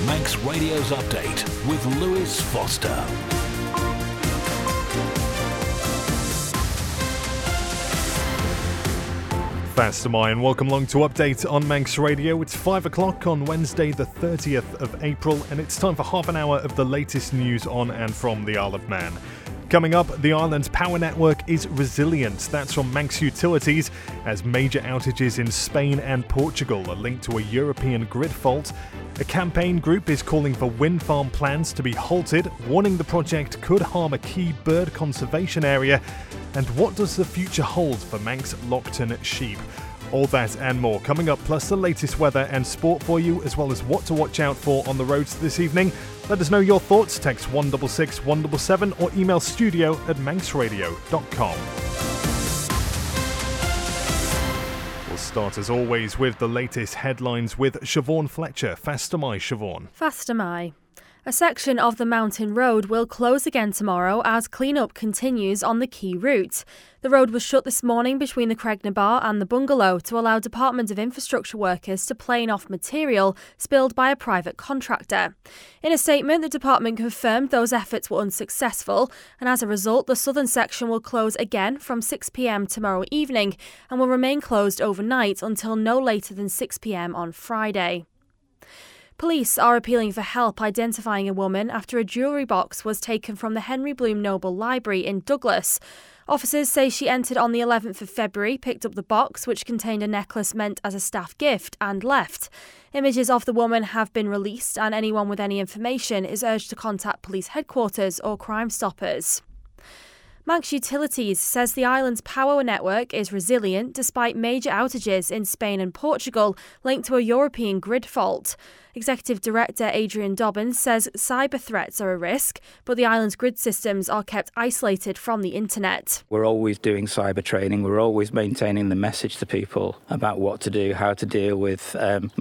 Manx Radio's Update with Lewis Foster. Fastamai and welcome along to Update on Manx Radio. It's 5 o'clock on Wednesday the 30th of April and it's time for half an hour of the latest news on and from the Isle of Man. Coming up, the island's power network is resilient. That's from Manx Utilities, as major outages in Spain and Portugal are linked to a European grid fault. A campaign group is calling for wind farm plans to be halted, warning the project could harm a key bird conservation area. And what does the future hold for Manx Lockton sheep? All that and more coming up, plus the latest weather and sport for you, as well as what to watch out for on the roads this evening. Let us know your thoughts. Text 166 177 or email studio@manxradio.com. We'll start as always with the latest headlines with Siobhan Fletcher. Fastamai, Siobhan. Fastamai. A section of the mountain road will close again tomorrow as clean-up continues on the key route. The road was shut this morning between the Cregnabar and the Bungalow to allow Department of Infrastructure workers to plane off material spilled by a private contractor. In a statement, the department confirmed those efforts were unsuccessful, and as a result, the southern section will close again from 6 p.m. tomorrow evening and will remain closed overnight until no later than 6 p.m. on Friday. Police are appealing for help identifying a woman after a jewellery box was taken from the Henry Bloom Noble Library in Douglas. Officers say she entered on the 11th of February, picked up the box, which contained a necklace meant as a staff gift, and left. Images of the woman have been released, and anyone with any information is urged to contact police headquarters or Crime Stoppers. Manx Utilities says the island's power network is resilient despite major outages in Spain and Portugal linked to a European grid fault. Executive Director Adrian Dobbins says cyber threats are a risk, but the island's grid systems are kept isolated from the internet. We're always doing cyber training. We're always maintaining the message to people about what to do, how to deal with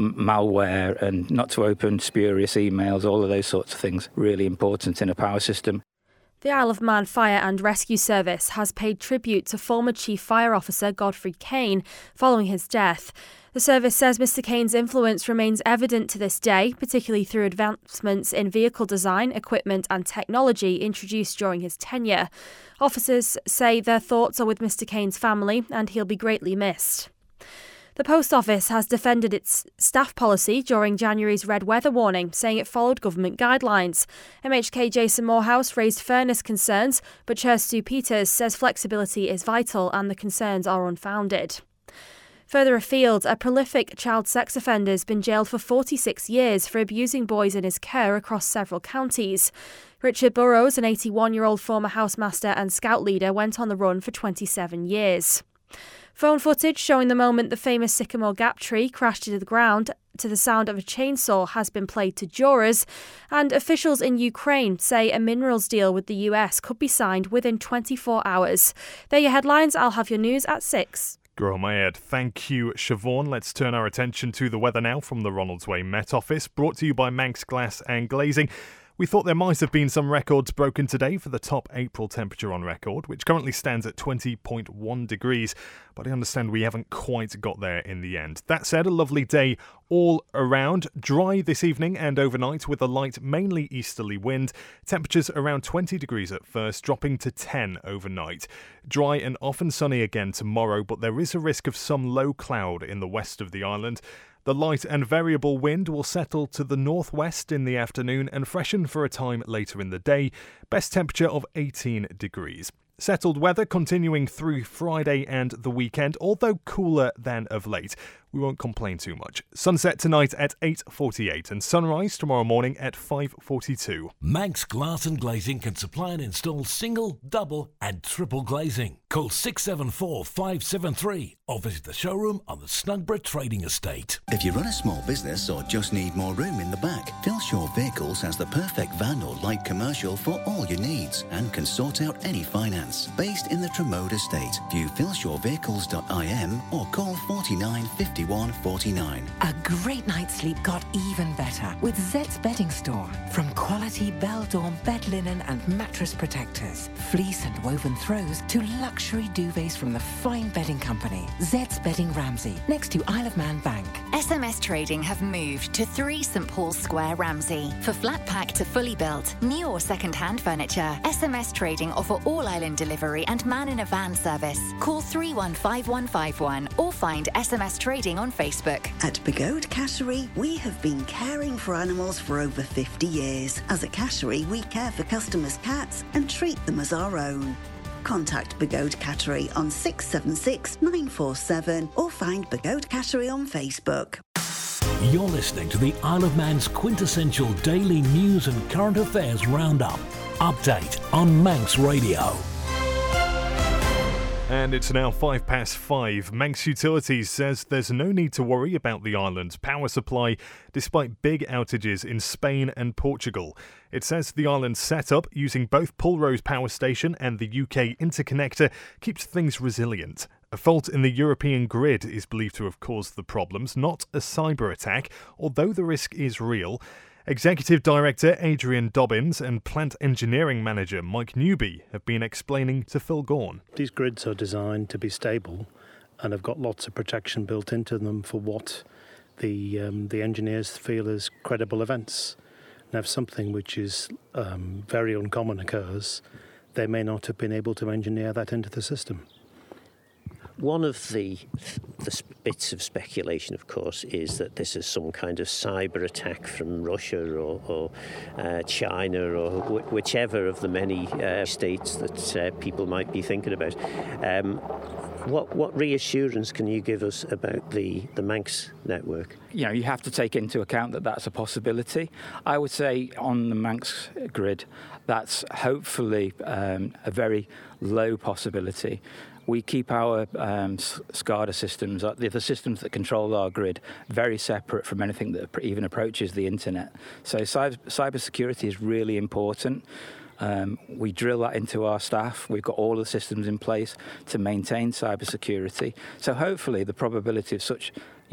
malware and not to open spurious emails, all of those sorts of things. Really important in a power system. The Isle of Man Fire and Rescue Service has paid tribute to former Chief Fire Officer Godfrey Kane following his death. The service says Mr Kane's influence remains evident to this day, particularly through advancements in vehicle design, equipment and technology introduced during his tenure. Officers say their thoughts are with Mr Kane's family and he'll be greatly missed. The Post Office has defended its staff policy during January's red weather warning, saying it followed government guidelines. MHK Jason Morehouse raised fairness concerns, but Chair Stu Peters says flexibility is vital and the concerns are unfounded. Further afield, a prolific child sex offender has been jailed for 46 years for abusing boys in his care across several counties. Richard Burrows, an 81-year-old former housemaster and scout leader, went on the run for 27 years. Phone footage showing the moment the famous Sycamore Gap tree crashed into the ground to the sound of a chainsaw has been played to jurors, and officials in Ukraine say a minerals deal with the US could be signed within 24 hours. They're your headlines. I'll have your news at 6. Grow my head. Thank you, Siobhan. Let's turn our attention to the weather now from the Ronaldsway Met Office, brought to you by Manx Glass and Glazing. We thought there might have been some records broken today for the top April temperature on record, which currently stands at 20.1 degrees, but I understand we haven't quite got there in the end. That said, a lovely day all around. Dry this evening and overnight with a light, mainly easterly wind. Temperatures around 20 degrees at first, dropping to 10 overnight. Dry and often sunny again tomorrow, but there is a risk of some low cloud in the west of the island. The light and variable wind will settle to the northwest in the afternoon and freshen for a time later in the day. Best temperature of 18 degrees. Settled weather continuing through Friday and the weekend, although cooler than of late. We won't complain too much. Sunset tonight at 8:48 and sunrise tomorrow morning at 5:42. Manx Glass and Glazing can supply and install single, double and triple glazing. Call 674 573 or visit the showroom on the Snugborough Trading Estate. If you run a small business or just need more room in the back, Philshaw Vehicles has the perfect van or light commercial for all your needs and can sort out any finance. Based in the Tremode Estate, view philshawvehicles.im or call 49 50 £21.49. A great night's sleep got even better with Zed's Bedding Store. From quality Beldorm bed linen and mattress protectors, fleece and woven throws to luxury duvets from the fine bedding company. Zed's Bedding Ramsey, next to Isle of Man Bank. SMS Trading have moved to 3 St Paul's Square, Ramsey. For flat pack to fully built, new or second-hand furniture, SMS Trading offer all-island delivery and man-in-a-van service. Call 315151 or find SMS Trading on Facebook. At Begode Cattery, we have been caring for animals for over 50 years. As a cattery, we care for customers' cats and treat them as our own. Contact Begode Cattery on 676 947 or find Begode Cattery on Facebook. You're listening to the Isle of Man's quintessential daily news and current affairs roundup. Update on Manx Radio. And it's now 5:05. Manx Utilities says there's no need to worry about the island's power supply despite big outages in Spain and Portugal. It says the island's setup using both Pulrose Power Station and the UK interconnector keeps things resilient. A fault in the European grid is believed to have caused the problems, not a cyber attack, although the risk is real. Executive Director Adrian Dobbins and Plant Engineering Manager Mike Newby have been explaining to Phil Gaughan. These grids are designed to be stable and have got lots of protection built into them for what the engineers feel is credible events. And if something which is very uncommon occurs, they may not have been able to engineer that into the system. One of the bits of speculation, of course, is that this is some kind of cyber attack from Russia or China or whichever of the many states that people might be thinking about. What reassurance can you give us about the Manx network? You know, you have to take into account that that's a possibility. I would say on the Manx grid, that's hopefully a very low possibility. We keep our SCADA systems, the systems that control our grid, very separate from anything that even approaches the internet. So cyber security is really important. We drill that into our staff. We've got all the systems in place to maintain cyber security. So hopefully the probability of such,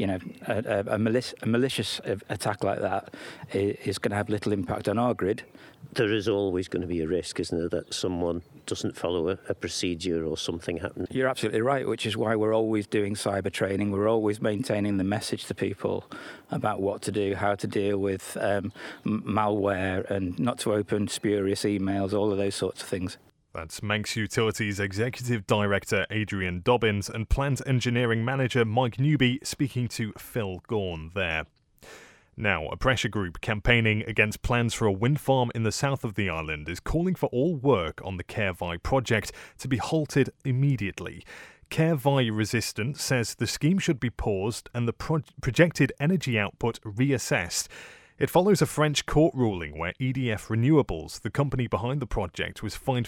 a malicious attack like that is going to have little impact on our grid. There is always going to be a risk, isn't there, that someone doesn't follow a procedure or something happens. You're absolutely right, which is why we're always doing cyber training. We're always maintaining the message to people about what to do, how to deal with malware and not to open spurious emails, all of those sorts of things. That's Manx Utilities Executive Director Adrian Dobbins and Plant Engineering Manager Mike Newby speaking to Phil Gaughan there. Now, a pressure group campaigning against plans for a wind farm in the south of the island is calling for all work on the Caervie project to be halted immediately. Caervie Resistance says the scheme should be paused and the projected energy output reassessed. It follows a French court ruling where EDF Renewables, the company behind the project, was fined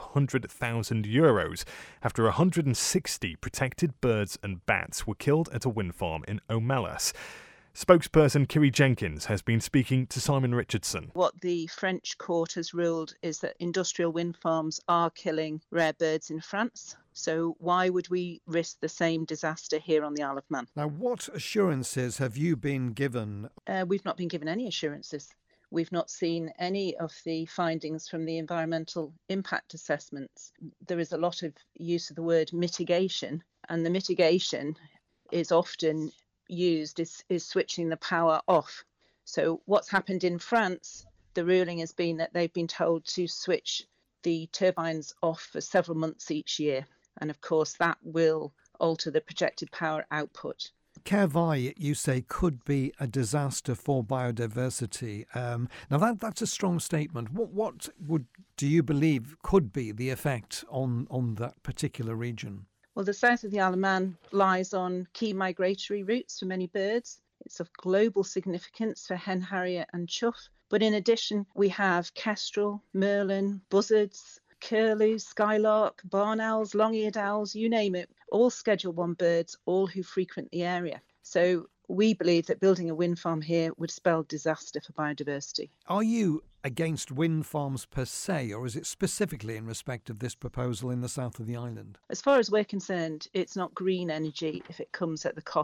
€500,000 after 160 protected birds and bats were killed at a wind farm in O'Malley. Spokesperson Kiri Jenkins has been speaking to Simon Richardson. What the French court has ruled is that industrial wind farms are killing rare birds in France. So why would we risk the same disaster here on the Isle of Man? Now, what assurances have you been given? We've not been given any assurances. We've not seen any of the findings from the environmental impact assessments. There is a lot of use of the word mitigation, and the mitigation is often used is switching the power off. So what's happened in France, the ruling has been that they've been told to switch the turbines off for several months each year. And of course, that will alter the projected power output. Caervie, you say, could be a disaster for biodiversity. Now, that's a strong statement. What do you believe could be the effect on that particular region? Well, the south of the Isle of Man lies on key migratory routes for many birds. It's of global significance for hen harrier and chough. But in addition, we have kestrel, merlin, buzzards, curlew, skylark, barn owls, long-eared owls, you name it, all Schedule 1 birds, all who frequent the area. So we believe that building a wind farm here would spell disaster for biodiversity. Are you against wind farms per se, or is it specifically in respect of this proposal in the south of the island? As far as we're concerned, it's not green energy if it comes at the cost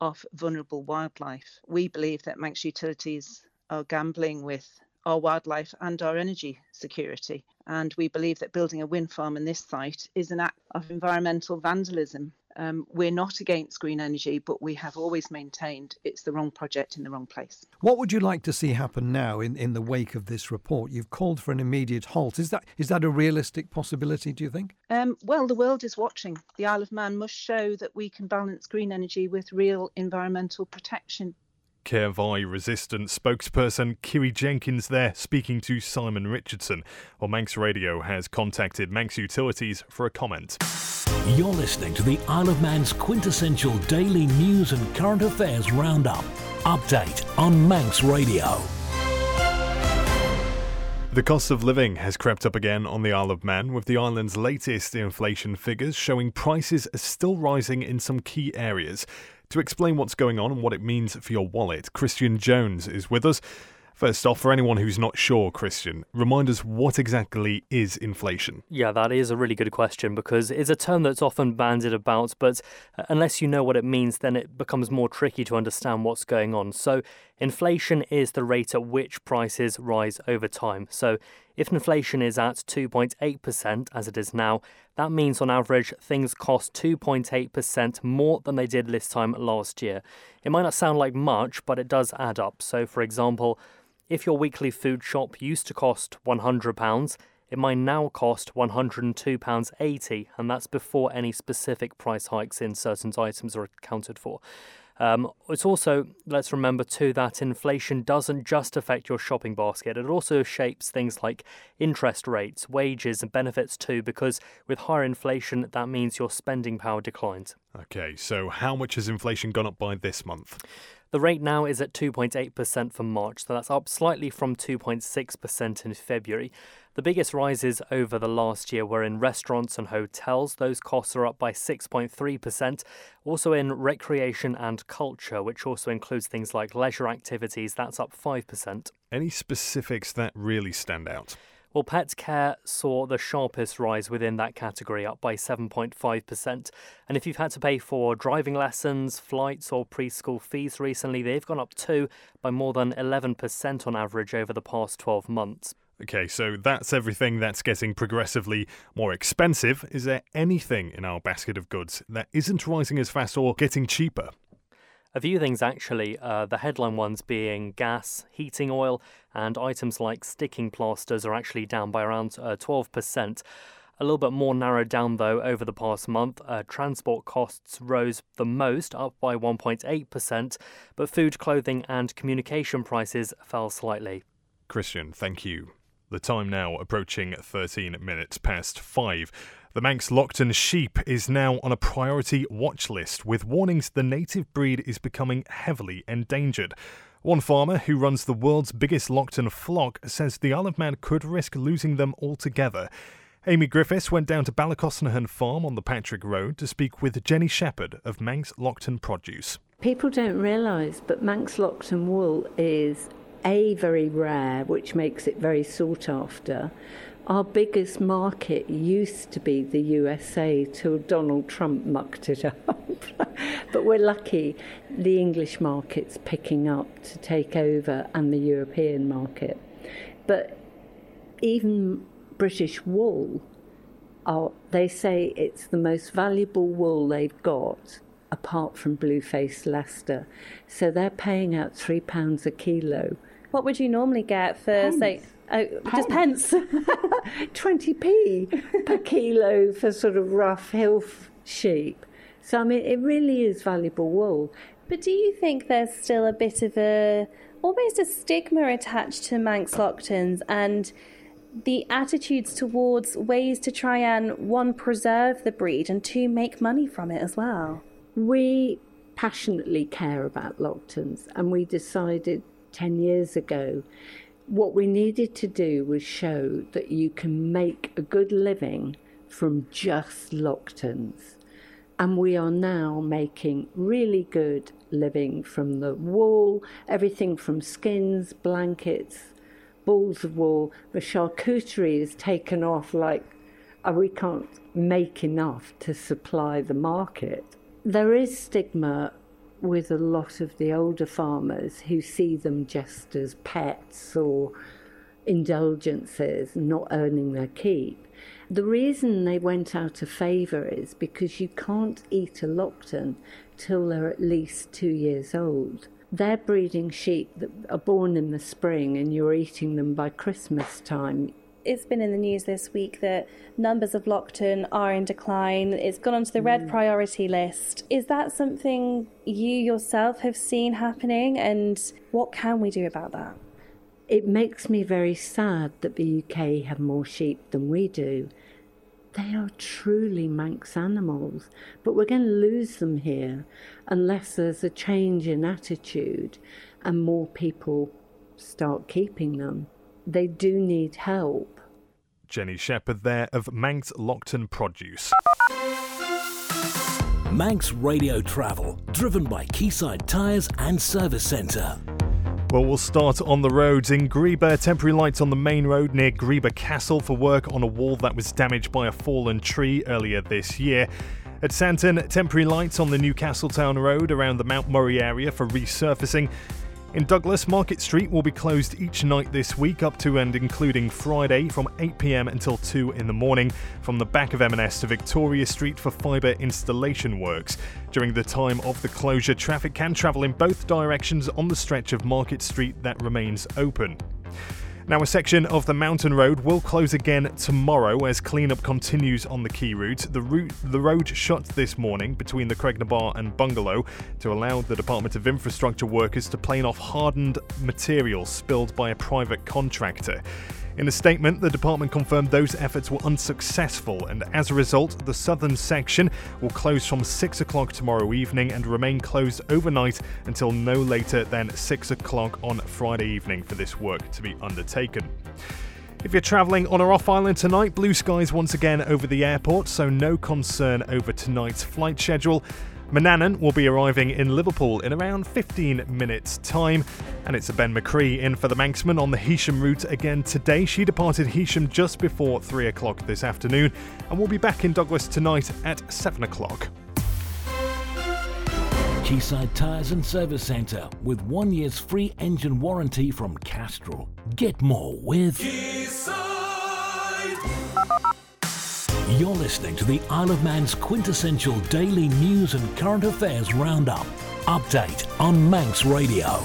of vulnerable wildlife. We believe that Manx Utilities are gambling with our wildlife and our energy security. And we believe that building a wind farm in this site is an act of environmental vandalism. We're not against green energy, but we have always maintained it's the wrong project in the wrong place. What would you like to see happen now in the wake of this report? You've called for an immediate halt. Is that a realistic possibility, do you think? Well, the world is watching. The Isle of Man must show that we can balance green energy with real environmental protection. Care Vi Resistant spokesperson Kiri Jenkins there speaking to Simon Richardson. Well, Manx Radio has contacted Manx Utilities for a comment. You're listening to the Isle of Man's quintessential daily news and current affairs roundup. Update on Manx Radio. The cost of living has crept up again on the Isle of Man, with the island's latest inflation figures showing prices are still rising in some key areas. To explain what's going on and what it means for your wallet, Christian Jones is with us. First off, for anyone who's not sure, Christian, remind us what exactly is inflation? Yeah, that is a really good question because it's a term that's often bandied about, but unless you know what it means, then it becomes more tricky to understand what's going on. So inflation is the rate at which prices rise over time. So if inflation is at 2.8%, as it is now, that means on average things cost 2.8% more than they did this time last year. It might not sound like much, but it does add up. So for example, if your weekly food shop used to cost £100, it might now cost £102.80, and that's before any specific price hikes in certain items are accounted for. It's also, let's remember too, that inflation doesn't just affect your shopping basket. It also shapes things like interest rates, wages and benefits too, because with higher inflation, that means your spending power declines. Okay, so how much has inflation gone up by this month? The rate now is at 2.8% for March, so that's up slightly from 2.6% in February. The biggest rises over the last year were in restaurants and hotels. Those costs are up by 6.3%. Also in recreation and culture, which also includes things like leisure activities, that's up 5%. Any specifics that really stand out? Well, pet care saw the sharpest rise within that category, up by 7.5%. And if you've had to pay for driving lessons, flights or preschool fees recently, they've gone up too by more than 11% on average over the past 12 months. Okay, so that's everything that's getting progressively more expensive. Is there anything in our basket of goods that isn't rising as fast or getting cheaper? A few things actually, the headline ones being gas, heating oil and items like sticking plasters are actually down by around 12%. A little bit more narrowed down though over the past month. Transport costs rose the most, up by 1.8%, but food, clothing and communication prices fell slightly. Christian, thank you. The time now approaching 13 minutes past 5. The Manx Lockton sheep is now on a priority watch list, with warnings the native breed is becoming heavily endangered. One farmer who runs the world's biggest Lockton flock says the Isle of Man could risk losing them altogether. Amy Griffiths went down to Ballacosnahan Farm on the Patrick Road to speak with Jenny Shepherd of Manx Lockton Produce. People don't realise, but Manx Lockton wool is very rare, which makes it very sought after. Our biggest market used to be the USA till Donald Trump mucked it up. But we're lucky the English market's picking up to take over and the European market. But even British wool, they say it's the most valuable wool they've got apart from Blueface Leicester. So they're paying out £3 a kilo. What would you normally get for, say... Oh, just pence. 20p per kilo for sort of rough hill sheep. So, I mean, it really is valuable wool. But do you think there's still a bit of almost a stigma attached to Manx Locktons and the attitudes towards ways to try and, one, preserve the breed and two, make money from it as well? We passionately care about Locktons, and we decided 10 years ago what we needed to do was show that you can make a good living from just Locktons. And we are now making really good living from the wool, everything from skins, blankets, balls of wool. The charcuterie is taken off like we can't make enough to supply the market. There is stigma with a lot of the older farmers who see them just as pets or indulgences, not earning their keep. The reason they went out of favour is because you can't eat a Lockton till they're at least 2 years old. They're breeding sheep that are born in the spring and you're eating them by Christmas time. It's been in the news this week that numbers of Lockton are in decline. It's gone onto the red priority list. Is that something you yourself have seen happening, and what can we do about that? It makes me very sad that the UK have more sheep than we do. They are truly Manx animals, but we're going to lose them here unless there's a change in attitude and more people start keeping them. They do need help. Jenny Shepherd there of Manx Lockton Produce. Manx Radio Travel, driven by Quayside Tyres and Service Centre. Well, we'll start on the roads. In Greeba, temporary lights on the main road near Greeba Castle for work on a wall that was damaged by a fallen tree earlier this year. At Santon, temporary lights on the Newcastle Town Road around the Mount Murray area for resurfacing. In Douglas, Market Street will be closed each night this week up to and including Friday from 8 p.m. until 2 in the morning from the back of M&S to Victoria Street for fibre installation works. During the time of the closure, traffic can travel in both directions on the stretch of Market Street that remains open. Now, a section of the mountain road will close again tomorrow as cleanup continues on the key route. The road shut this morning between the Cregnabar and Bungalow to allow the Department of Infrastructure workers to plane off hardened material spilled by a private contractor. In a statement, the department confirmed those efforts were unsuccessful, and as a result, the southern section will close from 6 o'clock tomorrow evening and remain closed overnight until no later than 6 o'clock on Friday evening for this work to be undertaken. If you're travelling on or off island tonight, blue skies once again over the airport, so no concern over tonight's flight schedule. Manannan will be arriving in Liverpool in around 15 minutes' time. And it's a Ben McCree in for the Manxman on the Heysham route again today. She departed Heysham just before 3 o'clock this afternoon and will be back in Douglas tonight at 7 o'clock. Quayside Tyres and Service Centre with 1 year's free engine warranty from Castrol. Get more with Quayside. You're listening to the Isle of Man's quintessential daily news and current affairs roundup. Update on Manx Radio.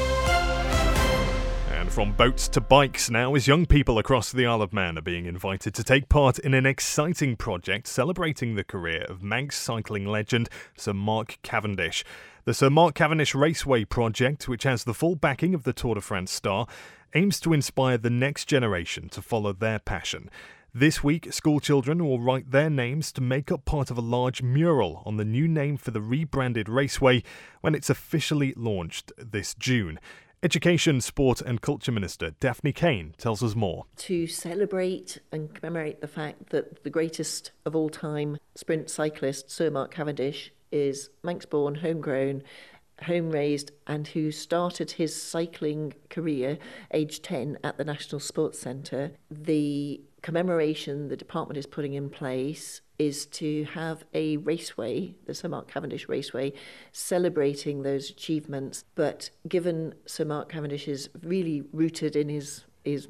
And from boats to bikes now, as young people across the Isle of Man are being invited to take part in an exciting project celebrating the career of Manx cycling legend Sir Mark Cavendish. The Sir Mark Cavendish Raceway project, which has the full backing of the Tour de France star, aims to inspire the next generation to follow their passion. This week, school children will write their names to make up part of a large mural on the new name for the rebranded raceway when it's officially launched this June. Education, Sport and Culture Minister Daphne Kane tells us more. To celebrate and commemorate the fact that the greatest of all time sprint cyclist, Sir Mark Cavendish, is Manx-born, homegrown, home-raised, and who started his cycling career aged 10 at the National Sports Centre. The commemoration the department is putting in place is to have a raceway, the Sir Mark Cavendish Raceway, celebrating those achievements. But given Sir Mark Cavendish is really rooted in his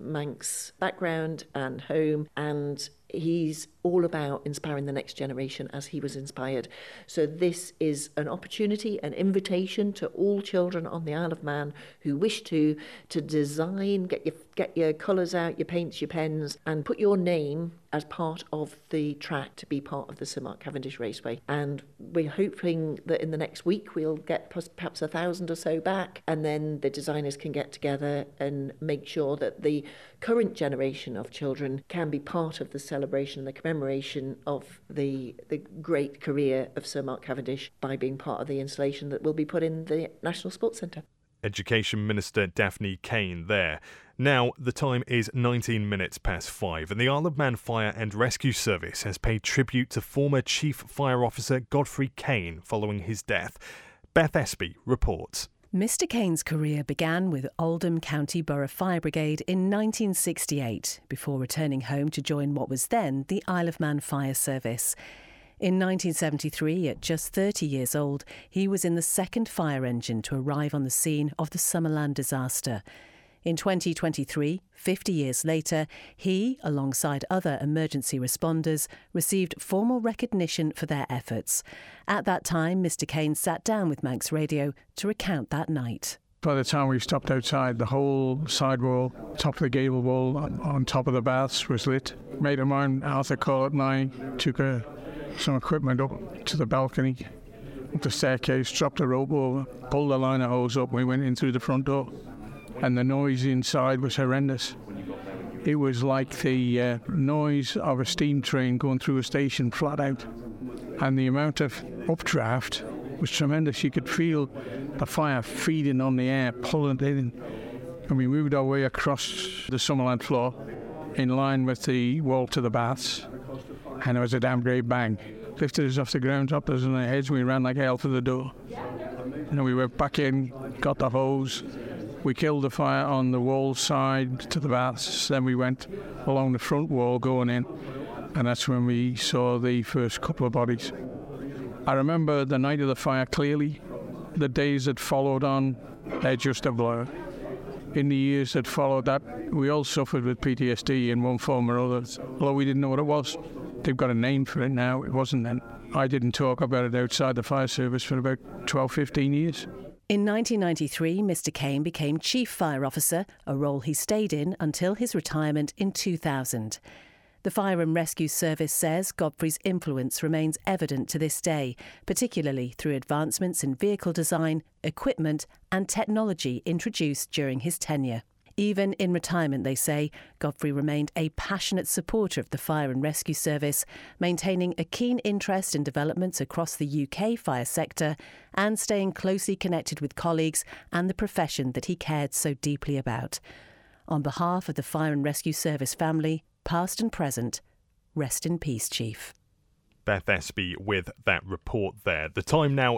Manx background and home, and he's all about inspiring the next generation as he was inspired. So this is an opportunity, an invitation to all children on the Isle of Man who wish to design, get your colours out, your paints, your pens, and put your name as part of the track to be part of the Sir Mark Cavendish Raceway. And we're hoping that in the next week we'll get perhaps 1,000 or so back, and then the designers can get together and make sure that the current generation of children can be part of the celebration and the commemoration of the great career of Sir Mark Cavendish by being part of the installation that will be put in the National Sports Centre. Education Minister Daphne Kane there. Now, the time is 19 minutes past 5 and the Isle of Man Fire and Rescue Service has paid tribute to former Chief Fire Officer Godfrey Kane following his death. Beth Espy reports. Mr Kane's career began with Oldham County Borough Fire Brigade in 1968, before returning home to join what was then the Isle of Man Fire Service. In 1973, at just 30 years old, he was in the second fire engine to arrive on the scene of the Summerland disaster. In 2023, 50 years later, he, alongside other emergency responders, received formal recognition for their efforts. At that time, Mr. Kane sat down with Manx Radio to recount that night. By the time we stopped outside, the whole side wall, top of the gable wall, on top of the baths was lit. Mate of mine, Arthur Collett, and I took some equipment up to the balcony, up the staircase, dropped a rope over, pulled the liner hose up, and we went in through the front door. And the noise inside was horrendous. It was like the noise of a steam train going through a station flat out. And the amount of updraft was tremendous. You could feel the fire feeding on the air, pulling it in. And we moved our way across the Summerland floor in line with the wall to the baths. And it was a damn great bang. Lifted us off the ground, dropped us on our heads, we ran like hell for the door. And we went back in, got the hose. We killed the fire on the wall side to the baths. Then we went along the front wall going in. And that's when we saw the first couple of bodies. I remember the night of the fire clearly. The days that followed on, they're just a blur. In the years that followed that, we all suffered with PTSD in one form or other, although we didn't know what it was. They've got a name for it now. It wasn't then. I didn't talk about it outside the fire service for about 12, 15 years. In 1993, Mr. Kane became Chief Fire Officer, a role he stayed in until his retirement in 2000. The Fire and Rescue Service says Godfrey's influence remains evident to this day, particularly through advancements in vehicle design, equipment and technology introduced during his tenure. Even in retirement, they say, Godfrey remained a passionate supporter of the Fire and Rescue Service, maintaining a keen interest in developments across the UK fire sector and staying closely connected with colleagues and the profession that he cared so deeply about. On behalf of the Fire and Rescue Service family, past and present, rest in peace, Chief. Beth Espy with that report there. The time now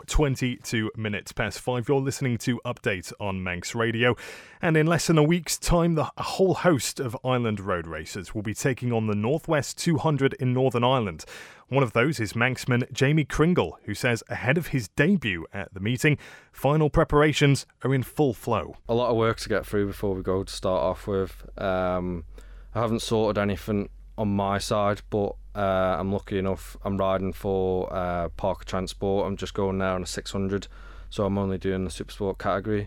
22 minutes past 5. You're listening to Update on Manx Radio. And in less than a week's time, a whole host of Island road racers will be taking on the Northwest 200 in Northern Ireland. One of those is Manxman Jamie Kringle, who says ahead of his debut at the meeting, final preparations are in full flow. A lot of work to get through before we go to start off with. I haven't sorted anything on my side, but I'm lucky enough. I'm riding for Parker Transport. I'm just going there on a 600, so I'm only doing the Supersport category.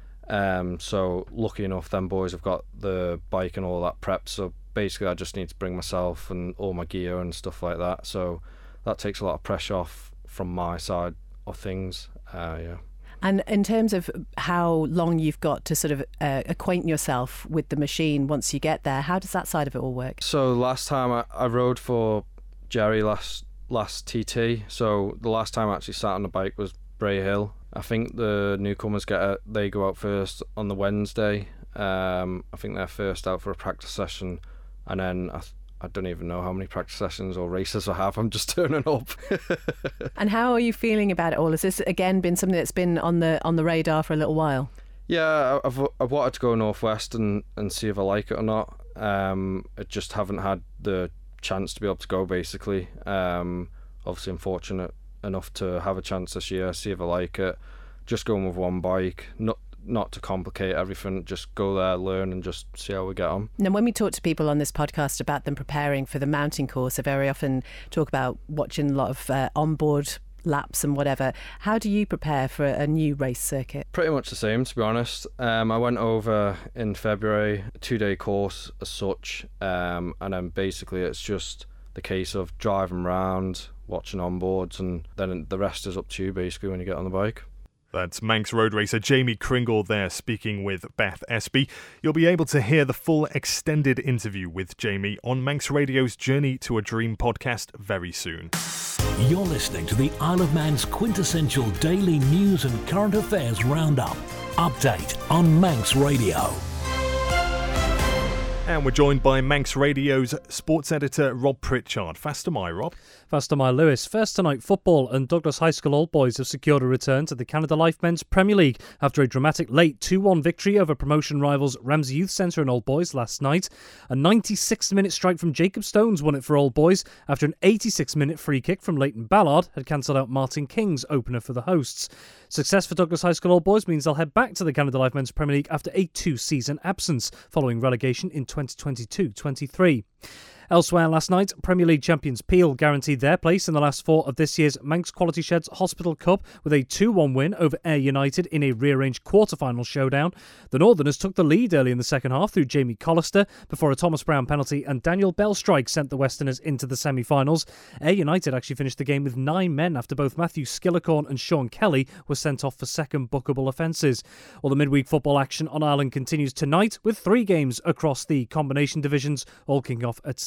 So lucky enough, them boys have got the bike and all that prep. So basically, I just need to bring myself and all my gear and stuff like that. So that takes a lot of pressure off from my side of things. Yeah. And in terms of how long you've got to sort of acquaint yourself with the machine once you get there, how does that side of it all work? So last time I rode for Jerry last TT. So the last time I actually sat on the bike was Bray Hill. I think the newcomers they go out first on the Wednesday. I think they're first out for a practice session, and then I don't even know how many practice sessions or races I have. I'm just turning up. And how are you feeling about it all? Has this again been something that's been on the radar for a little while? Yeah, I've wanted to go Northwest and see if I like it or not. I just haven't had the chance to be able to go, basically. Obviously, I'm fortunate enough to have a chance this year, see if I like it. Just going with one bike, not to complicate everything, just go there, learn and just see how we get on. Now, when we talk to people on this podcast about them preparing for the mountain course, I very often talk about watching a lot of onboard laps and whatever. How do you prepare for a new race circuit? Pretty much the same, to be honest. I went over in February, a 2-day course as such, and then basically it's just the case of driving around, watching onboards, and then the rest is up to you basically when you get on the bike. That's Manx road racer Jamie Kringle there speaking with Beth Espy. You'll be able to hear the full extended interview with Jamie on Manx Radio's Journey to a Dream podcast very soon. You're listening to the Isle of Man's quintessential daily news and current affairs roundup. Update on Manx Radio. And we're joined by Manx Radio's sports editor Rob Pritchard. Fast am I, Rob? Fast am I, Lewis. First tonight, football and Douglas High School Old Boys have secured a return to the Canada Life Men's Premier League after a dramatic late 2-1 victory over promotion rivals Ramsey Youth Centre and Old Boys last night. A 96-minute strike from Jacob Stones won it for Old Boys after an 86-minute free kick from Leighton Ballard had cancelled out Martin King's opener for the hosts. Success for Douglas High School Old Boys means they'll head back to the Canada Life Men's Premier League after a 2-season absence following relegation in 2022-23. Elsewhere last night, Premier League champions Peel guaranteed their place in the last four of this year's Manx Quality Sheds Hospital Cup with a 2-1 win over Ayr United in a rearranged quarter-final showdown. The Northerners took the lead early in the second half through Jamie Collister before a Thomas Brown penalty and Daniel Bell strike sent the Westerners into the semi-finals. Ayr United actually finished the game with 9 men after both Matthew Skillicorn and Sean Kelly were sent off for second bookable offences. Well, the midweek football action on Ireland continues tonight with 3 games across the combination divisions, all kicking off at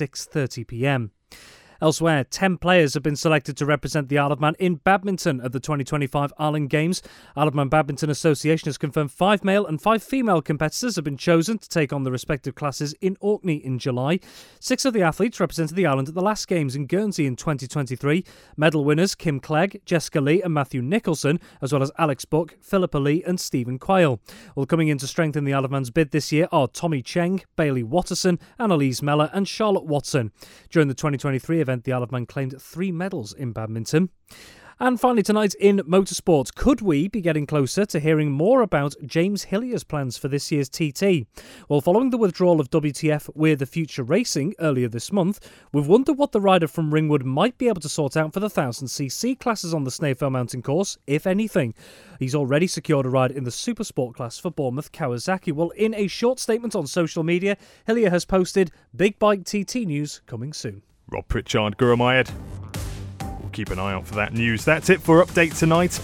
6:30pm. Elsewhere, 10 players have been selected to represent the Isle of Man in badminton at the 2025 Ireland Games. Isle of Man Badminton Association has confirmed 5 male and 5 female competitors have been chosen to take on the respective classes in Orkney in July. 6 of the athletes represented the island at the last Games in Guernsey in 2023. Medal winners Kim Clegg, Jessica Lee and Matthew Nicholson, as well as Alex Buck, Philippa Lee and Stephen Quayle. Well, coming in to strengthen the Isle of Man's bid this year are Tommy Cheng, Bailey Watterson, Annalise Meller and Charlotte Watson. During the 2023 event, the Isle of Man claimed 3 medals in badminton. And finally tonight in motorsport, could we be getting closer to hearing more about James Hillier's plans for this year's TT? Well, following the withdrawal of WTF We're the Future Racing earlier this month, we've wondered what the rider from Ringwood might be able to sort out for the 1000cc classes on the Snaefell Mountain course, if anything. He's already secured a ride in the Supersport class for Bournemouth Kawasaki. Well, in a short statement on social media, Hillier has posted, "Big Bike TT news coming soon." Rob Pritchard, Guru Mayed. We'll keep an eye out for that news. That's it for Update Tonight.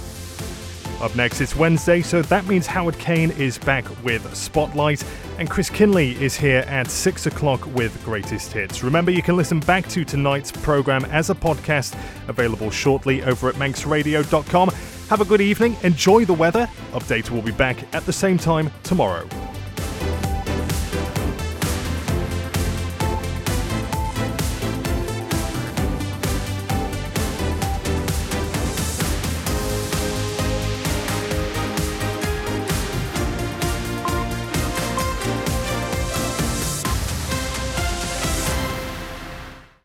Up next, it's Wednesday, so that means Howard Kane is back with Spotlight, and Chris Kinley is here at 6 o'clock with Greatest Hits. Remember, you can listen back to tonight's programme as a podcast, available shortly over at manxradio.com. Have a good evening, enjoy the weather. Update will be back at the same time tomorrow.